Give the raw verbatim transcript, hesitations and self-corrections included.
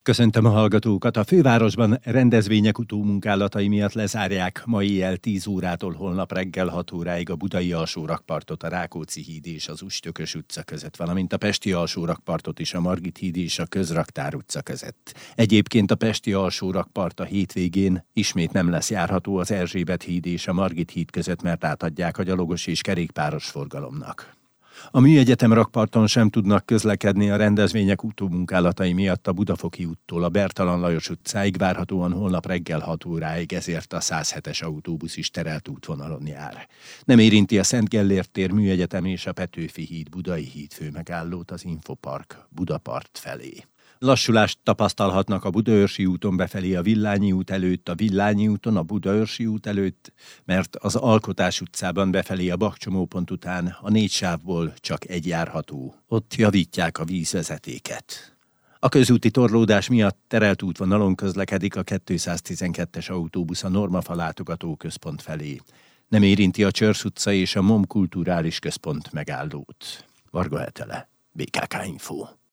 Köszöntöm a hallgatókat! A fővárosban rendezvények utómunkálatai miatt lezárják ma éjjel tíz órától holnap reggel hat óráig a budai alsórakpartot, a Rákóczi híd és az Üstökös utca között, valamint a pesti alsórakpartot is a Margit híd és a Közraktár utca között. Egyébként a pesti alsórakpart a hétvégén ismét nem lesz járható az Erzsébet híd és a Margit híd között, mert átadják a gyalogos és kerékpáros forgalomnak. A Műegyetem rakparton sem tudnak közlekedni a rendezvények utómunkálatai miatt a Budafoki úttól a Bertalan Lajos utcáig, várhatóan holnap reggel hat óráig, ezért a száz hetes autóbusz is terelt útvonalon jár. Nem érinti a Szent Gellért tér, Műegyetem és a Petőfi híd, Budai híd főmegállót az Infopark Budapart felé. Lassulást tapasztalhatnak a Budaörsi úton befelé a Villányi út előtt, a Villányi úton a Budaörsi út előtt, mert az Alkotás utcában befelé a Bakcsomópont után a négy sávból csak egy járható. Ott javítják a vízvezetéket. A közúti torlódás miatt terelt útvonalon közlekedik a kétszáztizenkettes autóbusz a Normafa látogatóközpont felé. Nem érinti a Csörsz utca és a MOM kulturális központ megállót. Varga Hetele, bé ká ká Info.